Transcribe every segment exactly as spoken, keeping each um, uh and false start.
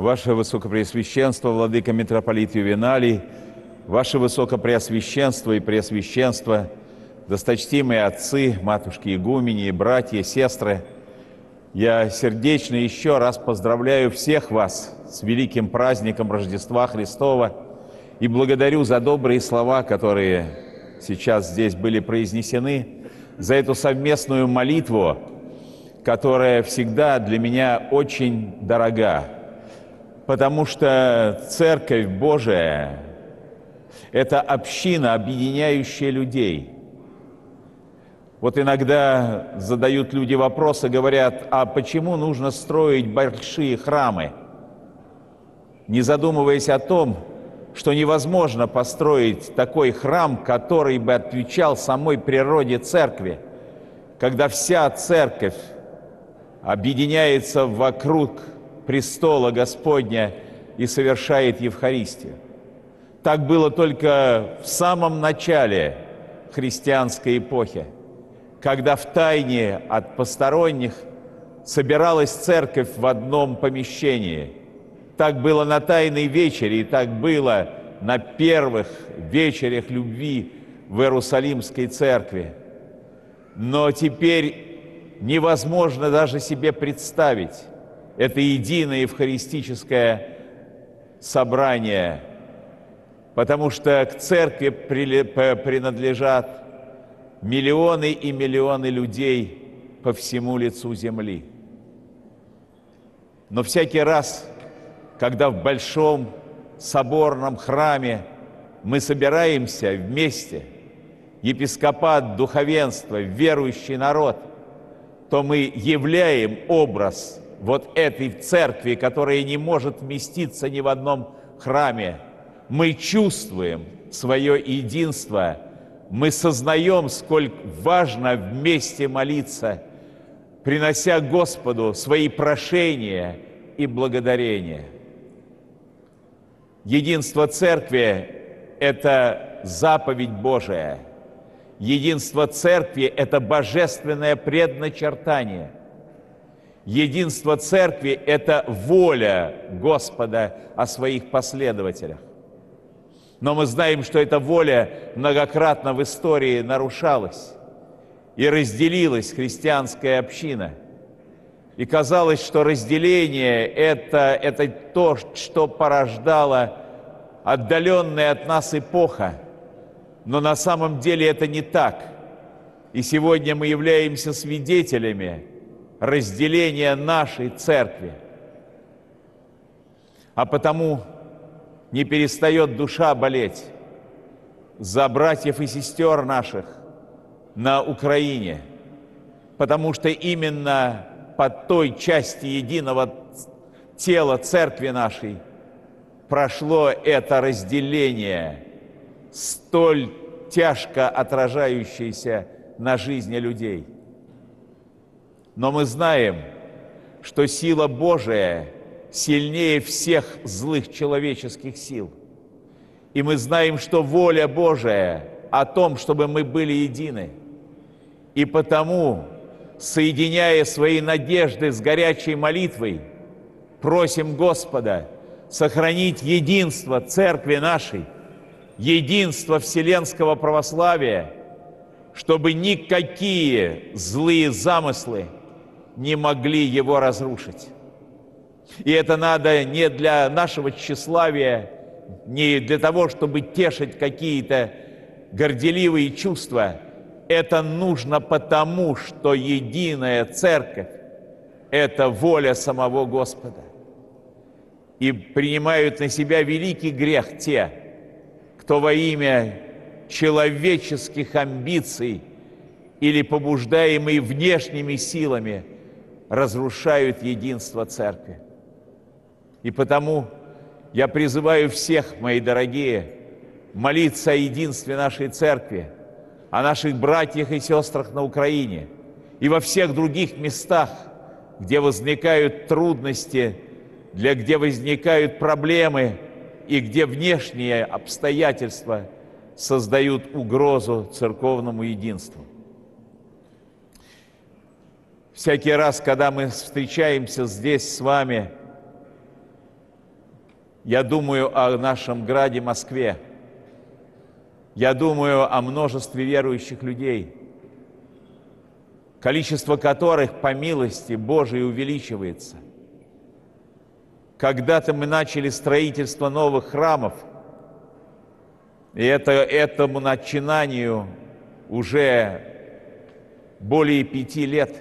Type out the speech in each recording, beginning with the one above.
Ваше Высокопреосвященство, Владыка Митрополит Ювеналий, Ваше Высокопреосвященство и Преосвященство, досточтимые отцы, матушки игумени, братья, сестры, я сердечно еще раз поздравляю всех вас с великим праздником Рождества Христова и благодарю за добрые слова, которые сейчас здесь были произнесены, за эту совместную молитву, которая всегда для меня очень дорога, потому что Церковь Божия – это община, объединяющая людей. Вот иногда задают люди вопросы, говорят, а почему нужно строить большие храмы, не задумываясь о том, что невозможно построить такой храм, который бы отвечал самой природе Церкви, когда вся Церковь объединяется вокруг престола Господня и совершает Евхаристию. Так было только в самом начале христианской эпохи, когда втайне от посторонних собиралась Церковь в одном помещении. Так было на Тайной вечере, и так было на первых вечерях любви в Иерусалимской Церкви. Но теперь невозможно даже себе представить это единое евхаристическое собрание, потому что к Церкви принадлежат миллионы и миллионы людей по всему лицу земли. Но всякий раз, когда в большом соборном храме мы собираемся вместе, епископат, духовенство, верующий народ, то мы являем образ вот этой церкви, которая не может вместиться ни в одном храме. Мы чувствуем свое единство, мы сознаем, сколько важно вместе молиться, принося Господу свои прошения и благодарения. Единство Церкви – это заповедь Божия. Единство Церкви – это божественное предначертание. Единство Церкви – это воля Господа о своих последователях. Но мы знаем, что эта воля многократно в истории нарушалась, и разделилась христианская община. И казалось, что разделение это, – это то, что порождало отдаленная от нас эпоха. Но на самом деле это не так. И сегодня мы являемся свидетелями разделения нашей церкви. А потому не перестает душа болеть за братьев и сестер наших на Украине, потому что именно под той части единого тела церкви нашей прошло это разделение, столь тяжко отражающееся на жизни людей. Но мы знаем, что сила Божия сильнее всех злых человеческих сил. И мы знаем, что воля Божия о том, чтобы мы были едины. И потому, соединяя свои надежды с горячей молитвой, просим Господа сохранить единство Церкви нашей, единство вселенского православия, чтобы никакие злые замыслы не могли его разрушить. И это надо не для нашего тщеславия, не для того, чтобы тешить какие-то горделивые чувства. Это нужно потому, что единая Церковь – это воля самого Господа. И принимают на себя великий грех те, кто во имя человеческих амбиций или побуждаемые внешними силами разрушают единство Церкви. И потому я призываю всех, мои дорогие, молиться о единстве нашей Церкви, о наших братьях и сестрах на Украине и во всех других местах, где возникают трудности, для, где возникают проблемы и где внешние обстоятельства создают угрозу церковному единству. Всякий раз, когда мы встречаемся здесь с вами, Я думаю о нашем граде Москве. Я думаю о множестве верующих людей, количество которых по милости Божией увеличивается. Когда-то мы начали строительство новых храмов, и это, этому начинанию уже более пяти лет.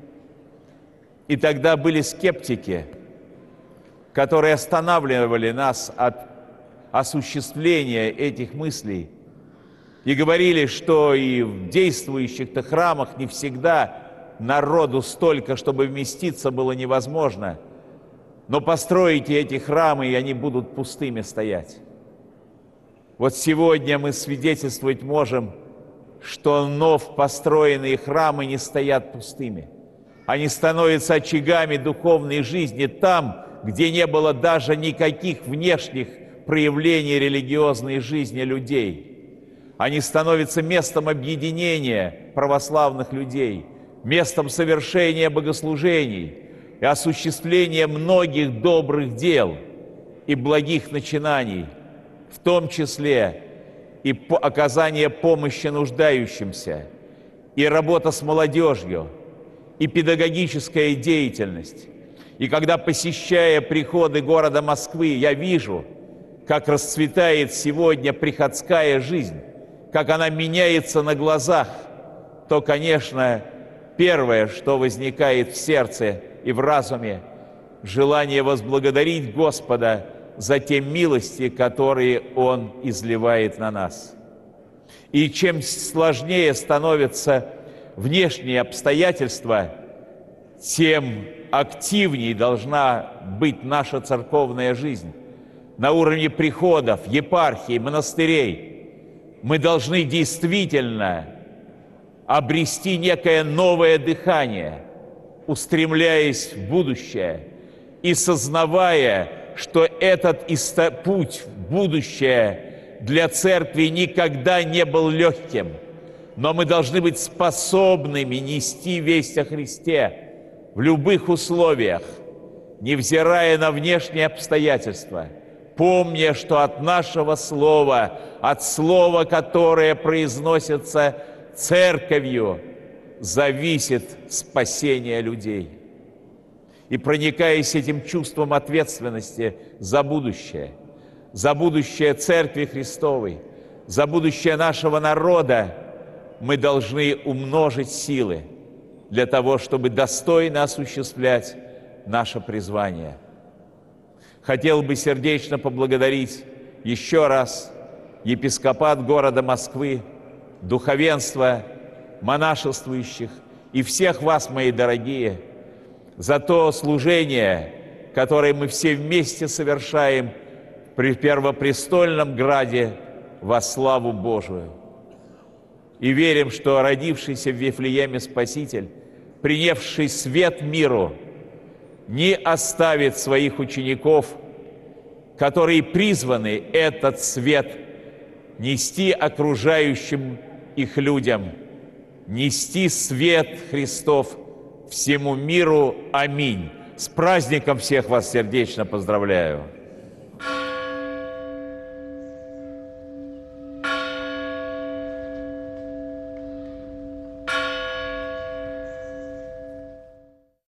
И тогда были скептики, которые останавливали нас от осуществления этих мыслей и говорили, что и в действующих-то храмах не всегда народу столько, чтобы вместиться было невозможно. Но постройте эти храмы, и они будут пустыми стоять. Вот сегодня мы свидетельствовать можем, что вновь построенные храмы не стоят пустыми. Они становятся очагами духовной жизни там, где не было даже никаких внешних проявлений религиозной жизни людей. Они становятся местом объединения православных людей, местом совершения богослужений и осуществления многих добрых дел и благих начинаний, в том числе и по оказание помощи нуждающимся, и работа с молодежью, и педагогическая деятельность. И когда, посещая приходы города Москвы, я вижу, как расцветает сегодня приходская жизнь, как она меняется на глазах, то, конечно, первое, что возникает в сердце и в разуме, желание возблагодарить Господа за те милости, которые Он изливает на нас. И чем сложнее становятся внешние обстоятельства, тем активнее должна быть наша церковная жизнь на уровне приходов, епархий, монастырей. Мы должны действительно обрести некое новое дыхание, устремляясь в будущее и сознавая, что этот путь в будущее для церкви никогда не был легким, но мы должны быть способными нести весть о Христе в любых условиях, невзирая на внешние обстоятельства, помня, что от нашего слова, от слова, которое произносится церковью, зависит спасение людей. И проникаясь этим чувством ответственности за будущее, за будущее Церкви Христовой, за будущее нашего народа, мы должны умножить силы для того, чтобы достойно осуществлять наше призвание. Хотел бы сердечно поблагодарить еще раз епископат города Москвы, духовенство, монашествующих и всех вас, мои дорогие, за то служение, которое мы все вместе совершаем при Первопрестольном граде во славу Божию. И верим, что родившийся в Вифлееме Спаситель, принесший свет миру, не оставит своих учеников, которые призваны этот свет нести окружающим их людям, нести свет Христов всему миру. Аминь. С праздником всех вас сердечно поздравляю.